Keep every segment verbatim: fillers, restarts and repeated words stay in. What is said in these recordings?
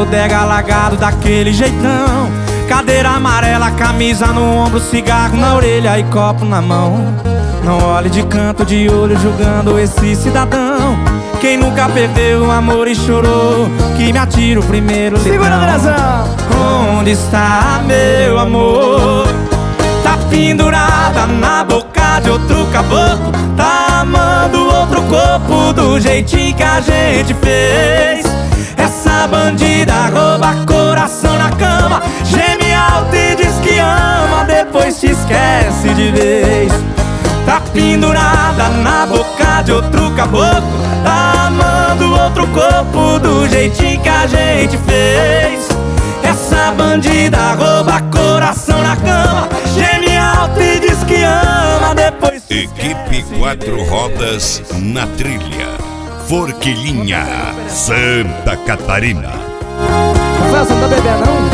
bodega alagado daquele jeitão. Cadeira amarela, camisa no ombro, cigarro na orelha e copo na mão. Não olhe de canto de olho julgando esse cidadão. Quem nunca perdeu o amor e chorou, que me atira o primeiro litrão. Segura a direção. Onde está meu amor? Tá pendurada na boca de outro caboclo. Tá amando outro corpo do jeitinho que a gente fez. Essa bandida rouba coração na cama, geme alto e diz que ama, depois te esquece de vez. Tá pendurada na boca de outro caboclo. Tá amando outro corpo do jeitinho que a gente fez. Essa bandida rouba coração na cama, geme alto e diz que ama, depois te Equipe Quatro Rodas na trilha. Forquilinha, Santa Catarina. Rafael, você não tá bebendo não?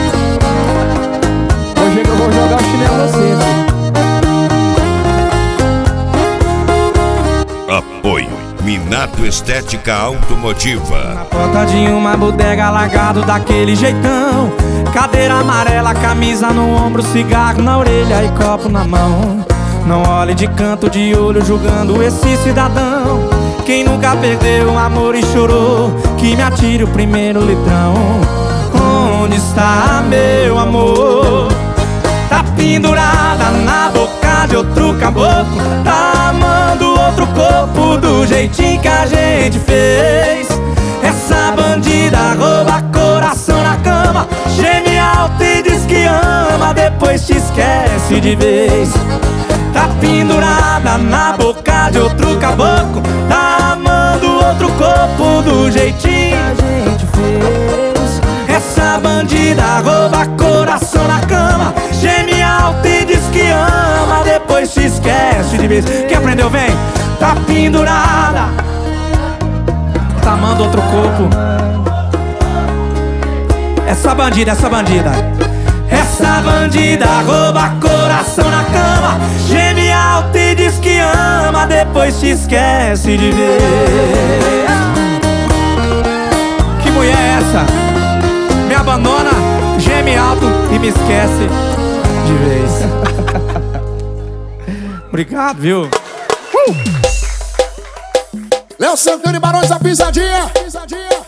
Hoje é que eu vou jogar o chinelo em você, filho. Apoio Minato Estética Automotiva. na porta de uma bodega alagado daquele jeitão. Cadeira amarela, camisa no ombro, cigarro na orelha e copo na mão. Não olhe de canto de olho julgando esse cidadão. Quem nunca perdeu o amor e chorou, que me atire o primeiro litrão. Onde está meu amor? Tá pendurada na boca de outro caboclo. Tá amando outro corpo do jeitinho que a gente fez. Essa bandida rouba coração na cama, geme alto e diz que ama, depois te esquece de vez. Tá pendurada na boca de outro caboclo. Tá amando outro corpo do jeitinho que a gente fez. Essa bandida rouba coração na cama, geme alto e diz que ama, depois te esquece de vez. Quem aprendeu vem. Tá pendurada, tá amando outro corpo. Essa bandida, essa bandida Essa bandida rouba coração na cama, geme alto e diz que ama, depois te esquece de ver. Que mulher é essa? Me abandona, geme alto e me esquece de vez. Obrigado, viu? Uh! Léo Santana e Barões da Pisadinha. Pisadinha.